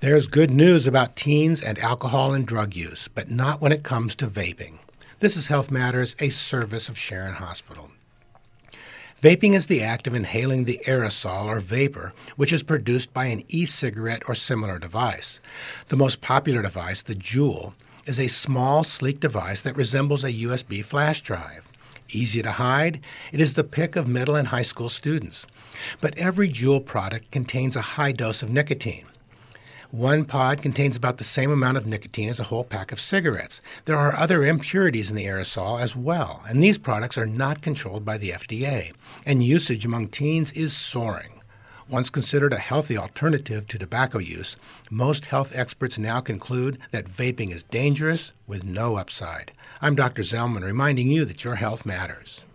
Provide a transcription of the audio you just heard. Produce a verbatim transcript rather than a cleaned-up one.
There's good news about teens and alcohol and drug use, but not when it comes to vaping. This is Health Matters, a service of Sharon Hospital. Vaping is the act of inhaling the aerosol or vapor, which is produced by an e-cigarette or similar device. The most popular device, the Juul, is a small, sleek device that resembles a U S B flash drive. Easy to hide, it is the pick of middle and high school students. But every Juul product contains a high dose of nicotine. One pod contains about the same amount of nicotine as a whole pack of cigarettes. There are other impurities in the aerosol as well, and these products are not controlled by the F D A, and usage among teens is soaring. Once considered a healthy alternative to tobacco use, most health experts now conclude that vaping is dangerous with no upside. I'm Doctor Zellman, reminding you that your health matters.